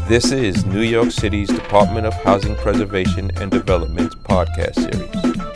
This is New York City's Department of Housing Preservation and Development's podcast series.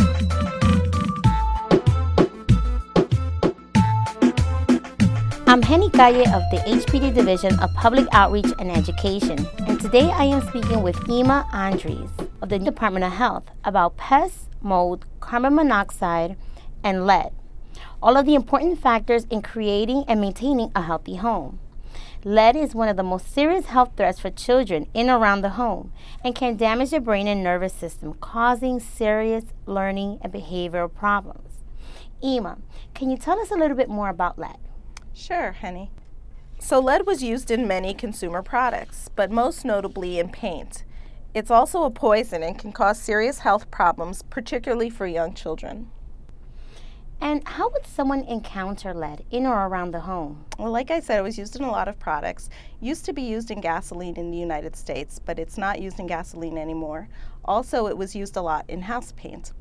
I'm Henny Calle of the HPD Division of Public Outreach and Education, and today I am speaking with Ima Andres of the Department of Health about pests, mold, carbon monoxide, and lead, all of the important factors in creating and maintaining a healthy home. Lead is one of the most serious health threats for children in and around the home and can damage the brain and nervous system, causing serious learning and behavioral problems. Ima, can you tell us a little bit more about lead? Sure, Henny. So lead was used in many consumer products, but most notably in paint. It's also a poison and can cause serious health problems, particularly for young children. And how would someone encounter lead in or around the home? Well, like I said, it was used in a lot of products. Used to be used in gasoline in the United States, but it's not used in gasoline anymore. Also, it was used a lot in house paint.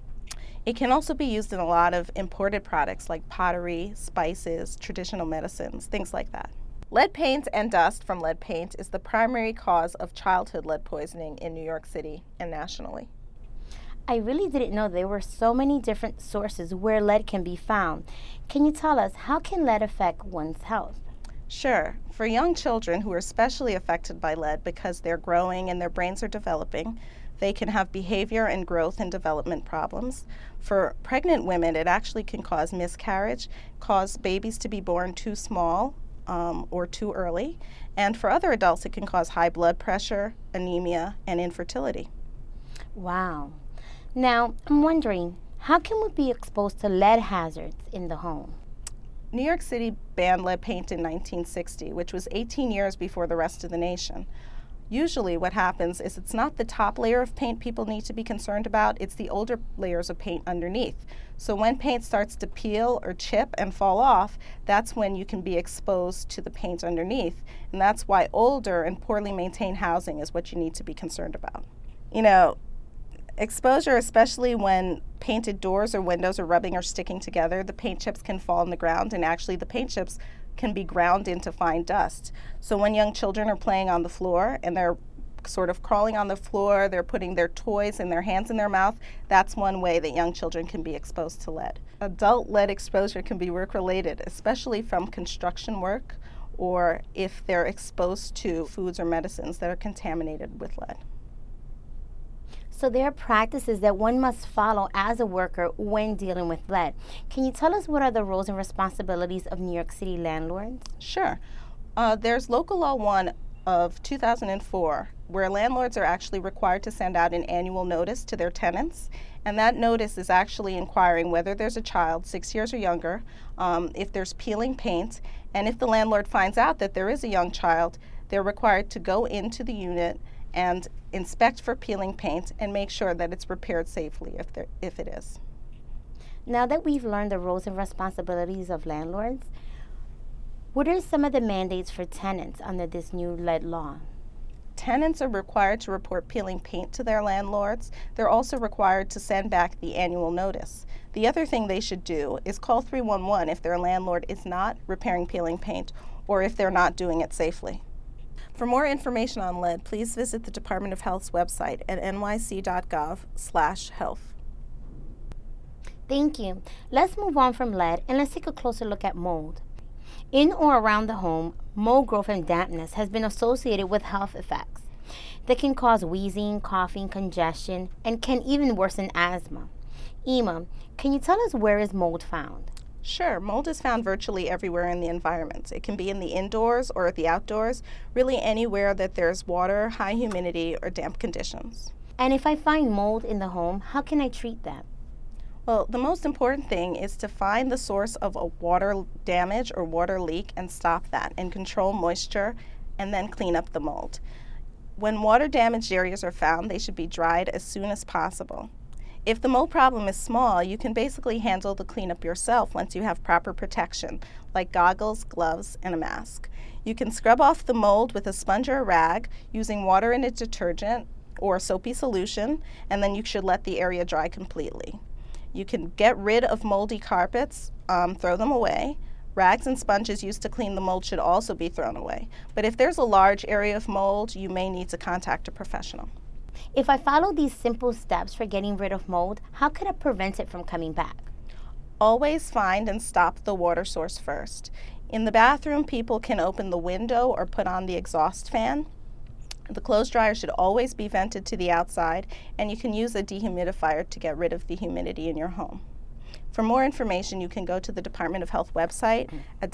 It can also be used in a lot of imported products like pottery, spices, traditional medicines, things like that. Lead paint and dust from lead paint is the primary cause of childhood lead poisoning in New York City and nationally. I really didn't know there were so many different sources where lead can be found. Can you tell us, how can lead affect one's health? Sure. For young children who are especially affected by lead because they're growing and their brains are developing, they can have behavior and growth and development problems. For pregnant women, it actually can cause miscarriage, cause babies to be born too small or too early. And for other adults, it can cause high blood pressure, anemia, and infertility. Wow. Now, I'm wondering, how can we be exposed to lead hazards in the home? New York City banned lead paint in 1960, which was 18 years before the rest of the nation. Usually what happens is it's not the top layer of paint people need to be concerned about, it's the older layers of paint underneath. So when paint starts to peel or chip and fall off, that's when you can be exposed to the paint underneath. And that's why older and poorly maintained housing is what you need to be concerned about. You know, exposure, especially when painted doors or windows are rubbing or sticking together, the paint chips can fall on the ground, and actually the paint chips can be ground into fine dust. So when young children are playing on the floor and they're sort of crawling on the floor, they're putting their toys and their hands in their mouth, that's one way that young children can be exposed to lead. Adult lead exposure can be work-related, especially from construction work or if they're exposed to foods or medicines that are contaminated with lead. So there are practices that one must follow as a worker when dealing with lead. Can you tell us what are the roles and responsibilities of New York City landlords? Sure. There's Local Law 1 of 2004, where landlords are actually required to send out an annual notice to their tenants. And that notice is actually inquiring whether there's a child 6 years or younger, if there's peeling paint, and if the landlord finds out that there is a young child, they're required to go into the unit and inspect for peeling paint and make sure that it's repaired safely if it is. Now that we've learned the roles and responsibilities of landlords, what are some of the mandates for tenants under this new lead law? Tenants are required to report peeling paint to their landlords. They're also required to send back the annual notice. The other thing they should do is call 311 if their landlord is not repairing peeling paint or if they're not doing it safely. For more information on lead, please visit the Department of Health's website at nyc.gov/health. Thank you. Let's move on from lead and let's take a closer look at mold. In or around the home, mold growth and dampness has been associated with health effects that can cause wheezing, coughing, congestion, and can even worsen asthma. Ima, can you tell us where is mold found? Sure, mold is found virtually everywhere in the environment. It can be in the indoors or the outdoors, really anywhere that there's water, high humidity, or damp conditions. And if I find mold in the home, how can I treat that? Well, the most important thing is to find the source of a water damage or water leak and stop that and control moisture and then clean up the mold. When water damaged areas are found, they should be dried as soon as possible. If the mold problem is small, you can basically handle the cleanup yourself once you have proper protection, like goggles, gloves, and a mask. You can scrub off the mold with a sponge or a rag using water and a detergent or a soapy solution, and then you should let the area dry completely. You can get rid of moldy carpets, throw them away, Rags and sponges used to clean the mold should also be thrown away. But if there's a large area of mold, you may need to contact a professional. If I follow these simple steps for getting rid of mold, how can I prevent it from coming back? Always find and stop the water source first. In the bathroom, people can open the window or put on the exhaust fan. The clothes dryer should always be vented to the outside, and you can use a dehumidifier to get rid of the humidity in your home. For more information, you can go to the Department of Health website at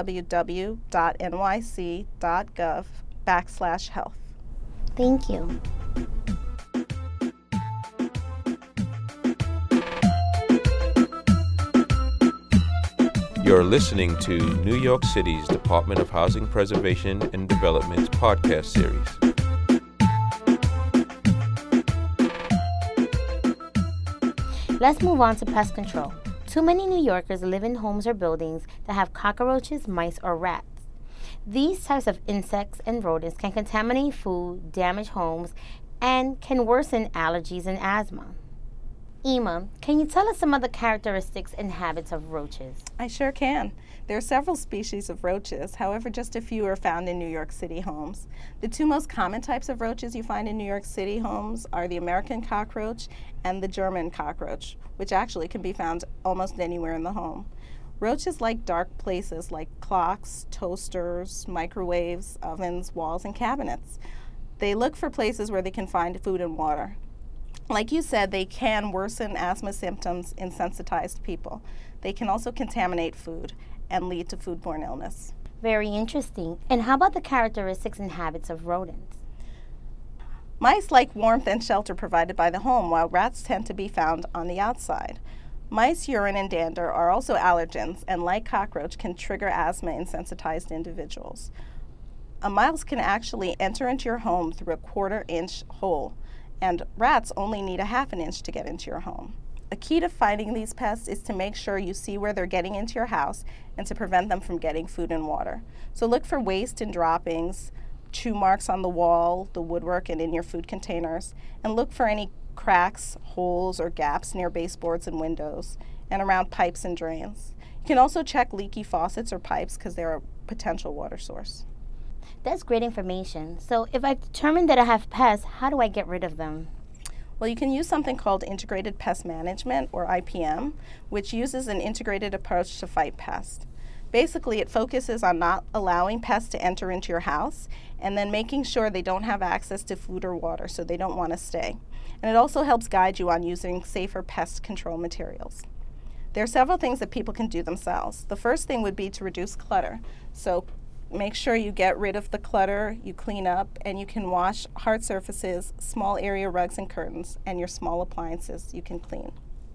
www.nyc.gov/health. Thank you. You're listening to New York City's Department of Housing Preservation and Development's podcast series. Let's move on to pest control. Too many New Yorkers live in homes or buildings that have cockroaches, mice, or rats. These types of insects and rodents can contaminate food, damage homes, and can worsen allergies and asthma. Ima, can you tell us some of the characteristics and habits of roaches? I sure can. There are several species of roaches, however, just a few are found in New York City homes. The two most common types of roaches you find in New York City homes are the American cockroach and the German cockroach, which actually can be found almost anywhere in the home. Roaches like dark places like clocks, toasters, microwaves, ovens, walls, and cabinets. They look for places where they can find food and water. Like you said, they can worsen asthma symptoms in sensitized people. They can also contaminate food and lead to foodborne illness. Very interesting. And how about the characteristics and habits of rodents? Mice like warmth and shelter provided by the home, while rats tend to be found on the outside. Mice, urine, and dander are also allergens, and like cockroach, can trigger asthma in sensitized individuals. A mouse can actually enter into your home through a 1/4-inch hole, and rats only need a 1/2 inch to get into your home. A key to fighting these pests is to make sure you see where they're getting into your house and to prevent them from getting food and water. So look for waste and droppings, chew marks on the wall, the woodwork, and in your food containers, and look for any cracks, holes, or gaps near baseboards and windows, and around pipes and drains. You can also check leaky faucets or pipes because they're a potential water source. That's great information. So if I've determined that I have pests, how do I get rid of them? Well, you can use something called Integrated Pest Management, or IPM, which uses an integrated approach to fight pests. Basically, it focuses on not allowing pests to enter into your house and then making sure they don't have access to food or water, so they don't want to stay. And it also helps guide you on using safer pest control materials. There are several things that people can do themselves. The first thing would be to reduce clutter. So make sure you get rid of the clutter, you clean up, and you can wash hard surfaces, small area rugs and curtains, and your small appliances you can clean.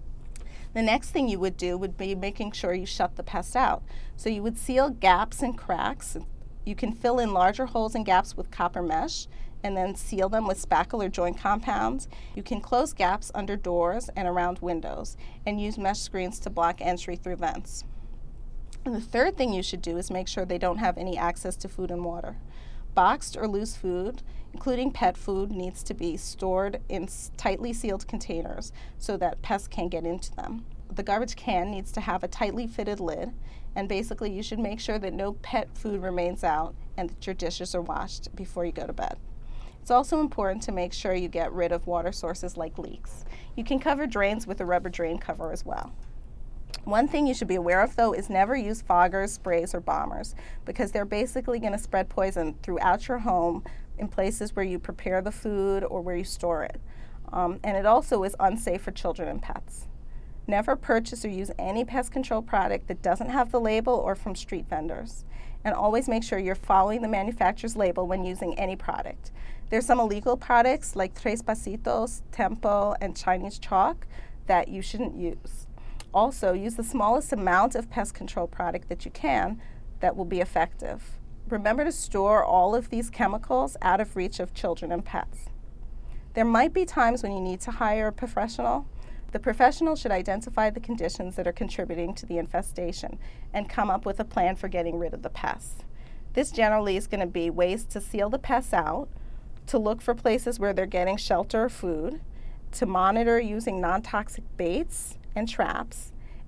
The next thing you would do would be making sure you shut the pest out. So you would seal gaps and cracks. You can fill in larger holes and gaps with copper mesh and then seal them with spackle or joint compounds. You can close gaps under doors and around windows and use mesh screens to block entry through vents. And the third thing you should do is make sure they don't have any access to food and water. Boxed or loose food, including pet food, needs to be stored in tightly sealed containers so that pests can't get into them. The garbage can needs to have a tightly fitted lid, and basically you should make sure that no pet food remains out and that your dishes are washed before you go to bed. It's also important to make sure you get rid of water sources like leaks. You can cover drains with a rubber drain cover as well. One thing you should be aware of, though, is never use foggers, sprays, or bombers, because they're basically going to spread poison throughout your home in places where you prepare the food or where you store it. And it also is unsafe for children and pets. Never purchase or use any pest control product that doesn't have the label or from street vendors. And always make sure you're following the manufacturer's label when using any product. There's some illegal products like Tres Pasitos, Tempo, and Chinese chalk that you shouldn't use. Also, use the smallest amount of pest control product that you can that will be effective. Remember to store all of these chemicals out of reach of children and pets. There might be times when you need to hire a professional. The professional should identify the conditions that are contributing to the infestation and come up with a plan for getting rid of the pests. This generally is going to be ways to seal the pests out, to look for places where they're getting shelter or food, to monitor using non-toxic baits and traps,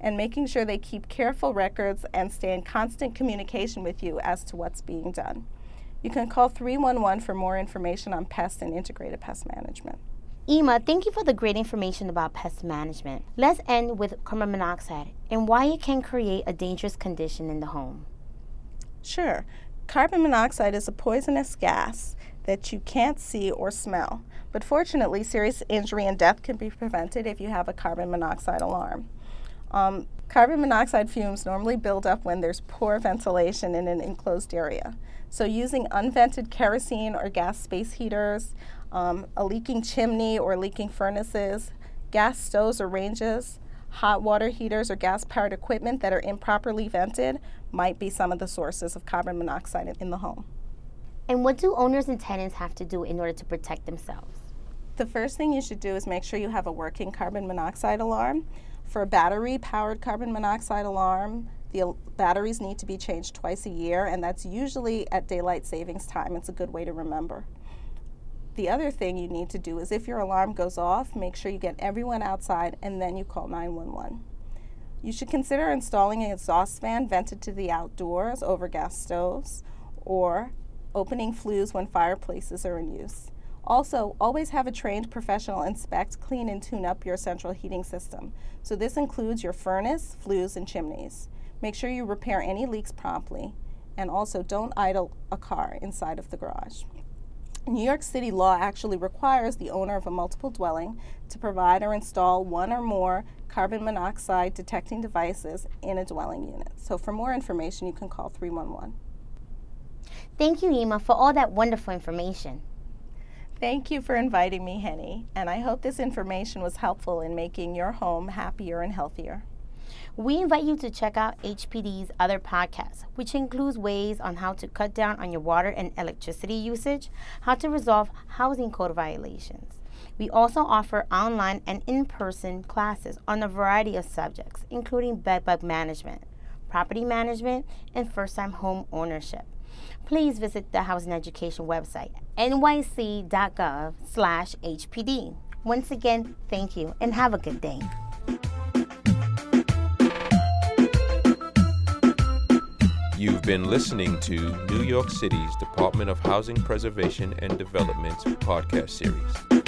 and making sure they keep careful records and stay in constant communication with you as to what's being done. You can call 311 for more information on pest and integrated pest management. Ima, thank you for the great information about pest management. Let's end with carbon monoxide and why it can create a dangerous condition in the home. Sure. Carbon monoxide is a poisonous gas that you can't see or smell, but fortunately, serious injury and death can be prevented if you have a carbon monoxide alarm. Carbon monoxide fumes normally build up when there's poor ventilation in an enclosed area. So using unvented kerosene or gas space heaters, a leaking chimney or leaking furnaces, gas stoves or ranges, hot water heaters or gas-powered equipment that are improperly vented might be some of the sources of carbon monoxide in the home. And what do owners and tenants have to do in order to protect themselves? The first thing you should do is make sure you have a working carbon monoxide alarm. For a battery-powered carbon monoxide alarm, the batteries need to be changed twice a year, and that's usually at daylight savings time. It's a good way to remember. The other thing you need to do is if your alarm goes off, make sure you get everyone outside and then you call 911. You should consider installing an exhaust fan vented to the outdoors over gas stoves or opening flues when fireplaces are in use. Also, always have a trained professional inspect, clean, and tune up your central heating system. So this includes your furnace, flues, and chimneys. Make sure you repair any leaks promptly, and also don't idle a car inside of the garage. New York City law actually requires the owner of a multiple dwelling to provide or install one or more carbon monoxide detecting devices in a dwelling unit. So for more information, you can call 311. Thank you, Ima, for all that wonderful information. Thank you for inviting me, Henny, and I hope this information was helpful in making your home happier and healthier. We invite you to check out HPD's other podcasts, which includes ways on how to cut down on your water and electricity usage, how to resolve housing code violations. We also offer online and in-person classes on a variety of subjects, including bedbug management, property management, and first-time home ownership. Please visit the Housing Education website, nyc.gov/HPD. Once again, thank you and have a good day. You've been listening to New York City's Department of Housing Preservation and Development's podcast series.